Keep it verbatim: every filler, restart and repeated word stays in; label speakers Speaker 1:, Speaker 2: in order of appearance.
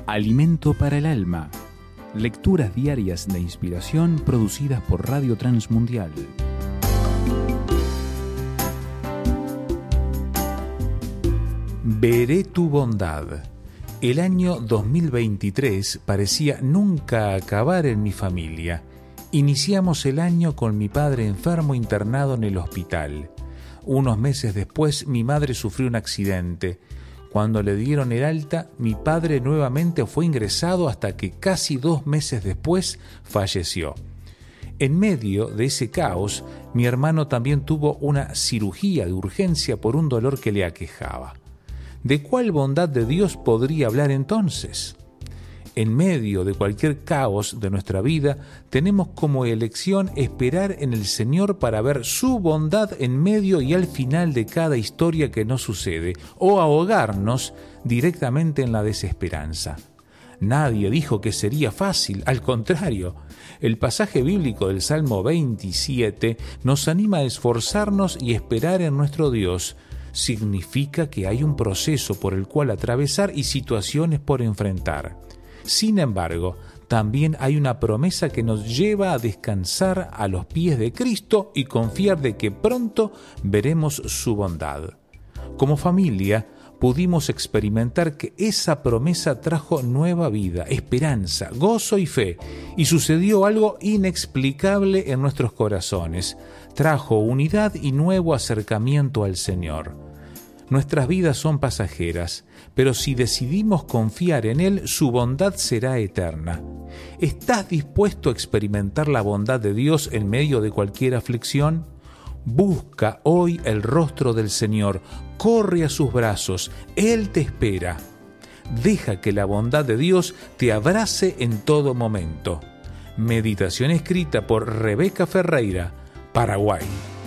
Speaker 1: Alimento para el alma. Lecturas diarias de inspiración producidas por Radio Transmundial. Veré tu bondad. El año dos mil veintitrés parecía nunca acabar en mi familia. Iniciamos el año con mi padre enfermo internado en el hospital. Unos meses después mi madre sufrió un accidente. Cuando le dieron el alta, mi padre nuevamente fue ingresado hasta que casi dos meses después falleció. En medio de ese caos, mi hermano también tuvo una cirugía de urgencia por un dolor que le aquejaba. ¿De cuál bondad de Dios podría hablar entonces? En medio de cualquier caos de nuestra vida, tenemos como elección esperar en el Señor para ver su bondad en medio y al final de cada historia que nos sucede, o ahogarnos directamente en la desesperanza. Nadie dijo que sería fácil, al contrario. El pasaje bíblico del Salmo veintisiete nos anima a esforzarnos y esperar en nuestro Dios. Significa que hay un proceso por el cual atravesar y situaciones por enfrentar. Sin embargo, también hay una promesa que nos lleva a descansar a los pies de Cristo y confiar de que pronto veremos su bondad. Como familia, pudimos experimentar que esa promesa trajo nueva vida, esperanza, gozo y fe, y sucedió algo inexplicable en nuestros corazones. Trajo unidad y nuevo acercamiento al Señor. Nuestras vidas son pasajeras, pero si decidimos confiar en Él, su bondad será eterna. ¿Estás dispuesto a experimentar la bondad de Dios en medio de cualquier aflicción? Busca hoy el rostro del Señor, corre a sus brazos, Él te espera. Deja que la bondad de Dios te abrace en todo momento. Meditación escrita por Rebeca Ferreira, Paraguay.